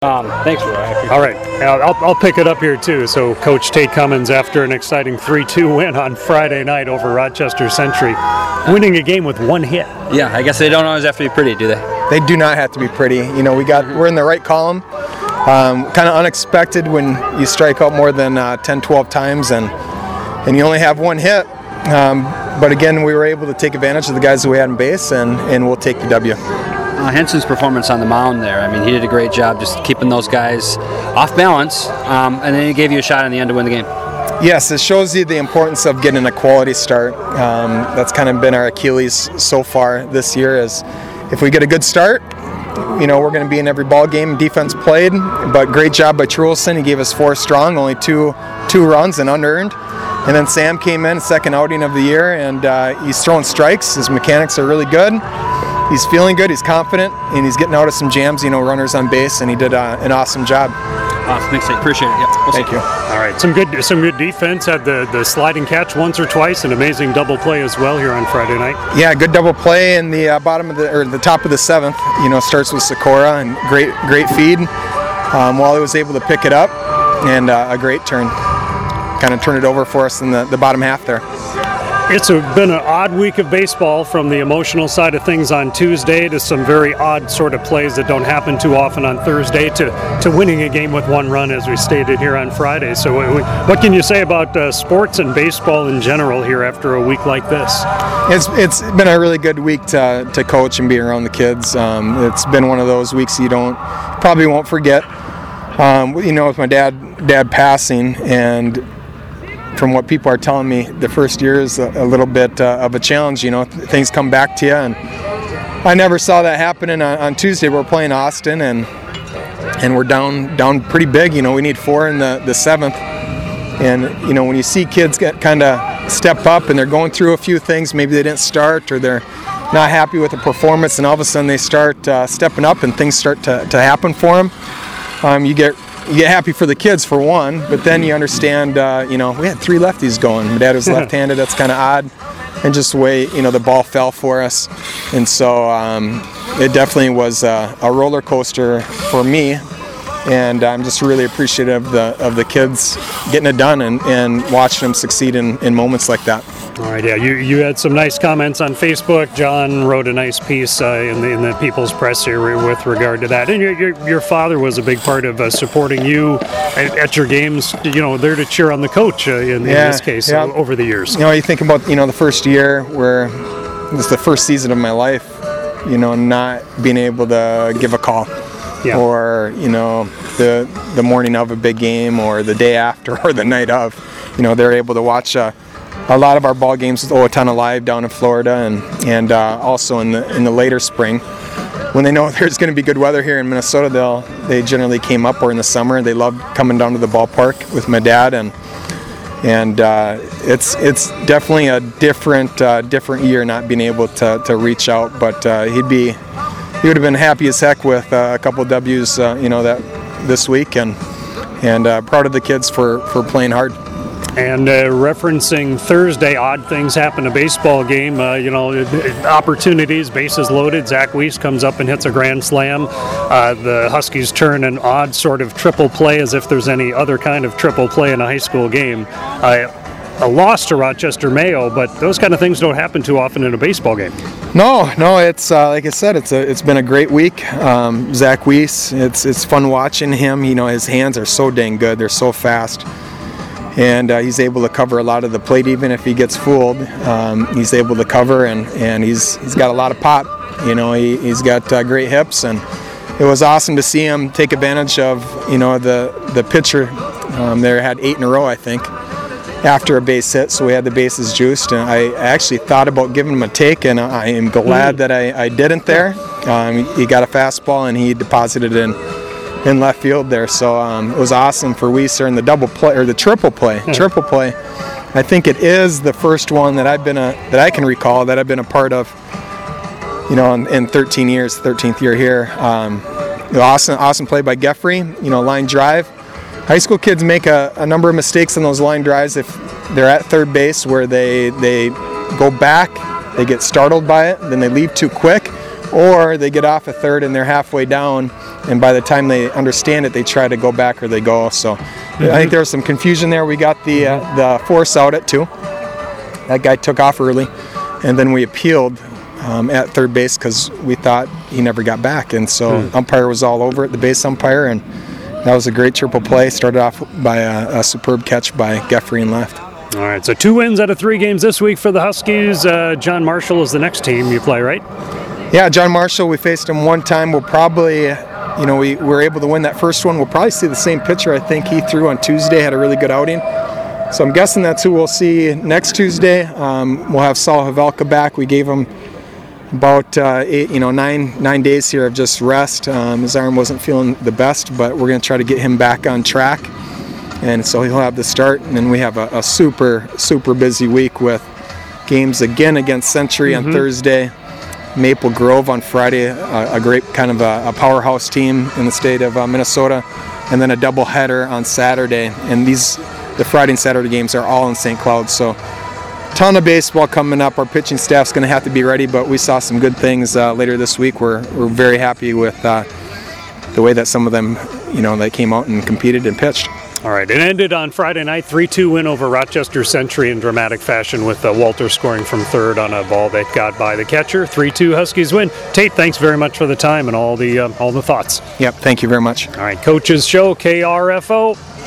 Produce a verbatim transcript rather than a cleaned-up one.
Um, thanks, Roy. All right, I'll, I'll pick it up here too. So Coach Tate Cummins, after an exciting three two win on Friday night over Rochester Century, winning a game with one hit. Yeah, I guess they don't always have to be pretty, do they? They do not have to be pretty. You know, we got we're in the right column. Um, kind of unexpected when you strike out more than uh, ten, twelve times and and you only have one hit. Um, but again, we were able to take advantage of the guys that we had in base, and, and we'll take the W. Uh, Henson's performance on the mound there, I mean, he did a great job just keeping those guys off balance, um, and then he gave you a shot in the end to win the game. Yes, it shows you the importance of getting a quality start. Um, that's kind of been our Achilles so far this year, is if we get a good start, you know, we're going to be in every ball game. Defense played, but great job by Truelson. He gave us four strong, only two two runs and unearned. And then Sam came in, second outing of the year, and uh, he's throwing strikes. His mechanics are really good. He's feeling good, he's confident, and he's getting out of some jams, you know, runners on base, and he did uh, an awesome job. Awesome, thanks, appreciate it. Yep. We'll Thank see. you. All right, some good some good defense. Had the, the sliding catch once or twice, an amazing double play as well here on Friday night. Yeah, good double play in the uh, bottom of the or the top of the seventh. You know, starts with Sikora and great great feed. Um, Wally was able to pick it up, and uh, a great turn. Kind of turned it over for us in the, the bottom half there. It's a, been an odd week of baseball, from the emotional side of things on Tuesday to some very odd sort of plays that don't happen too often on Thursday to, to winning a game with one run, as we stated here on Friday. So we, what can you say about uh, sports and baseball in general here after a week like this? It's it's been a really good week to, to coach and be around the kids. Um, it's been one of those weeks you don't probably won't forget. Um, you know, with my dad dad passing, and from what people are telling me, the first year is a, a little bit uh, of a challenge. You know, th- things come back to you, and I never saw that happening on, on Tuesday. We're playing Austin, and and we're down down pretty big. You know, we need four in the, the seventh, and you know, when you see kids get kind of step up and they're going through a few things, maybe they didn't start or they're not happy with the performance, and all of a sudden they start uh, stepping up and things start to, to happen for them. Um, you get You get happy for the kids, for one, but then you understand, uh, you know, we had three lefties going. My dad was left-handed. That's kind of odd. And just the way, you know, the ball fell for us. And so um, it definitely was a, a roller coaster for me. And I'm just really appreciative of the, of the kids getting it done and, and watching them succeed in, in moments like that. All right, yeah, you, you had some nice comments on Facebook. John wrote a nice piece uh, in, the, in the People's Press here with regard to that. And your your, your father was a big part of uh, supporting you at, at your games, you know, there to cheer on the coach uh, in, yeah, in this case yeah. uh, over the years. You know, you think about, you know, the first year where this is the first season of my life, you know, not being able to give a call. Yeah. Or, you know, the the morning of a big game or the day after or the night of, you know, they're able to watch uh, a lot of our ball games with Owatonna Live down in Florida, and and uh, also in the in the later spring, when they know there's going to be good weather here in Minnesota, they'll they generally came up, or in the summer they loved coming down to the ballpark with my dad, and and uh, it's it's definitely a different uh, different year not being able to to reach out, but uh, he'd be he would have been happy as heck with uh, a couple of W's, uh, you know, that this week, and and uh, proud of the kids for for playing hard. And uh, referencing Thursday, odd things happen in a baseball game. Uh, you know, opportunities, bases loaded. Zach Weiss comes up and hits a grand slam. Uh, the Huskies turn an odd sort of triple play, as if there's any other kind of triple play in a high school game. Uh, a loss to Rochester Mayo, but those kind of things don't happen too often in a baseball game. No, no, it's uh, like I said, it's a, it's been a great week. Um, Zach Weiss, it's it's fun watching him. You know, his hands are so dang good; they're so fast. And uh, he's able to cover a lot of the plate, even if he gets fooled. Um, he's able to cover, and, and he's he's got a lot of pop. You know, he, he's got uh, great hips, and it was awesome to see him take advantage of, you know, the the pitcher um, there had eight in a row, I think, after a base hit, so we had the bases juiced. And I actually thought about giving him a take, and I am glad that I, I didn't there. Um, he got a fastball, and he deposited it in. in left field there, so um, it was awesome for Weiser in the double play or the triple play. Hmm. Triple play. I think it is the first one that I've been a that I can recall that I've been a part of. You know, in, in thirteen years, thirteenth year here. Um, awesome, awesome play by Geffrey. You know, line drive. High school kids make a, a number of mistakes on those line drives if they're at third base, where they they go back, they get startled by it, then they leave too quick. or they get off a third and they're halfway down, and by the time they understand it, they try to go back or they go. So mm-hmm. I think there was some confusion there. We got the uh, the force out at two. That guy took off early, and then we appealed um, at third base because we thought he never got back, and so mm. umpire was all over it, the base umpire, and that was a great triple play. Started off by a, a superb catch by Geffrey and left. All right, so two wins out of three games this week for the Huskies. Uh, John Marshall is the next team you play, right? Yeah, John Marshall, we faced him one time. We'll probably, you know, we were able to win that first one. We'll probably see the same pitcher I think he threw on Tuesday, had a really good outing. So I'm guessing that's who we'll see next Tuesday. Um, we'll have Saul Havelka back. We gave him about uh, eight, you know, nine nine days here of just rest. Um, his arm wasn't feeling the best, but we're going to try to get him back on track. And so he'll have the start, and then we have a, a super, super busy week with games again against Century mm-hmm. on Thursday, Maple Grove on Friday, a, a great kind of a, a powerhouse team in the state of uh, Minnesota, and then a doubleheader on Saturday. And these, the Friday and Saturday games are all in Saint Cloud. So ton of baseball coming up. Our pitching staff's going to have to be ready, but we saw some good things uh, later this week. We're we're very happy with uh, the way that some of them, you know, they came out and competed and pitched. All right, it ended on Friday night, three two win over Rochester Century in dramatic fashion with uh, Walter scoring from third on a ball that got by the catcher. three two Huskies win. Tate, thanks very much for the time and all the uh, all the thoughts. Yep, thank you very much. All right, Coach's Show, K R F O.